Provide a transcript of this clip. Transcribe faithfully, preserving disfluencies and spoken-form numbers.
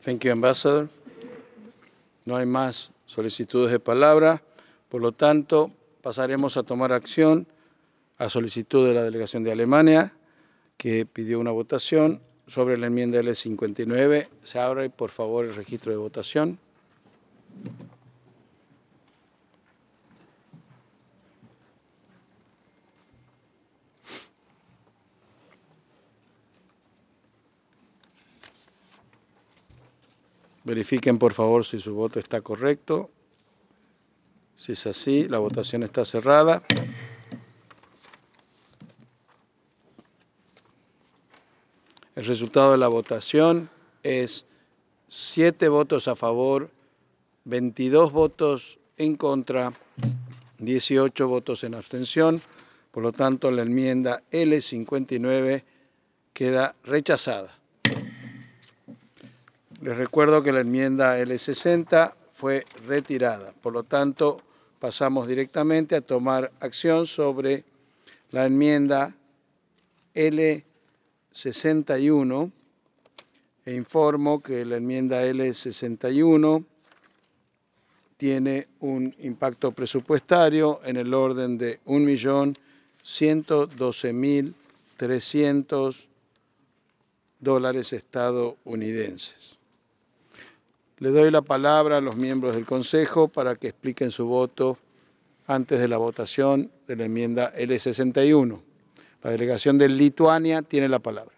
Thank you, Ambassador. No hay más solicitudes de palabra. Por lo tanto, pasaremos a tomar acción a solicitud de la delegación de Alemania, que pidió una votación sobre la enmienda L cincuenta y nueve. Se abre, por favor, el registro de votación. Verifiquen, por favor, si su voto está correcto. Si es así, la votación está cerrada. El resultado de la votación es siete votos a favor, veintidós votos en contra, dieciocho votos en abstención. Por lo tanto, la enmienda L cincuenta y nueve queda rechazada. Les recuerdo que la enmienda L sesenta fue retirada. Por lo tanto, pasamos directamente a tomar acción sobre la enmienda L sesenta y uno e informo que la enmienda L sesenta y uno tiene un impacto presupuestario en el orden de un millón ciento doce mil trescientos dólares estadounidenses. Le doy la palabra a los miembros del Consejo para que expliquen su voto antes de la votación de la enmienda L sesenta y uno. La delegación de Lituania tiene la palabra.